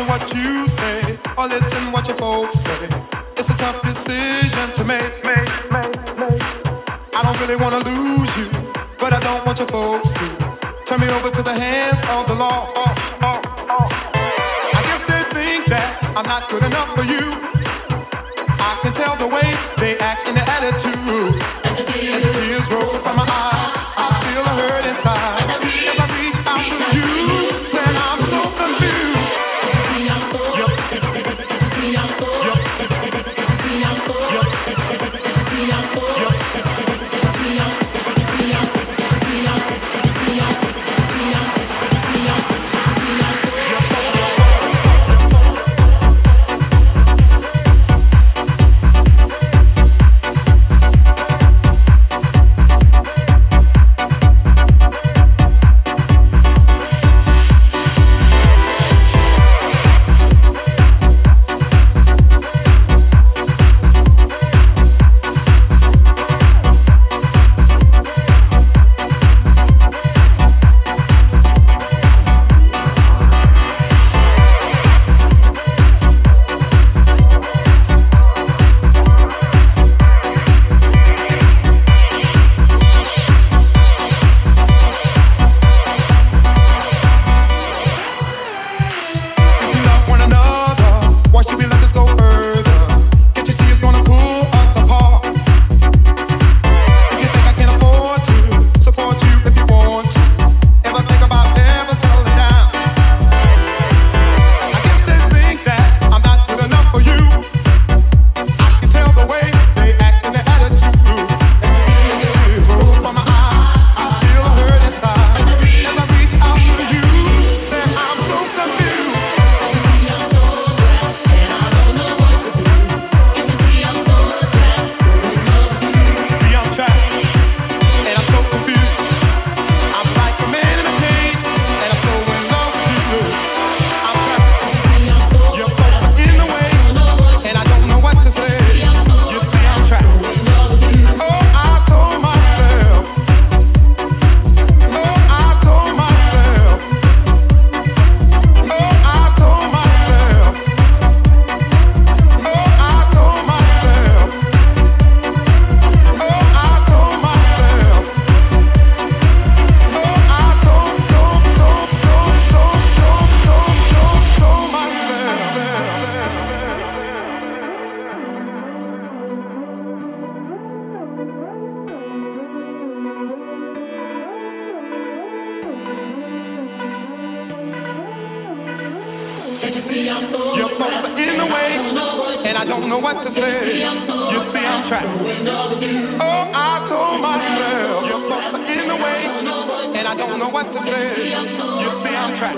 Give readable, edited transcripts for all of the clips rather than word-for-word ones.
to what you say or listen what your folks say. It's a tough decision to make. I don't really wanna lose you, but I don't want your folks to turn me over to the hands of the law. I guess they think that I'm not good enough for you. I can tell the way they act in their attitudes. As the tears roll from my eyes, I feel a hurt inside. As I reach out to you, saying I'm so confused. Your folks are in the way, and I don't know what to say. You see, I'm trapped. Oh, I told myself, your folks are in the way, and I don't know what to say. You see, I'm trapped.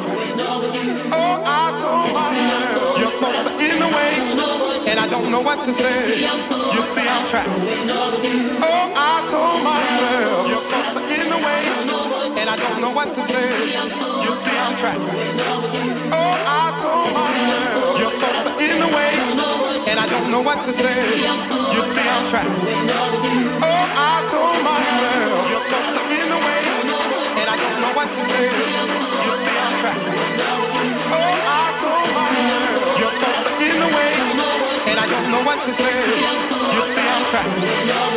Oh, I told myself, your folks are in the way, and I don't know what to say. You see, I'm trapped. Oh, I told myself, your folks are in the way, and I don't know what to say. You see, I'm trapped. Oh, I told myself, your folks are in the way, and I don't know what to say. You see, I'm trapped. Oh, I told myself, your folks are in the way, and I don't know what to say. You see, I'm trapped. Oh, I told myself, your folks are in the way, and I don't know what to say. You see, I'm trapped.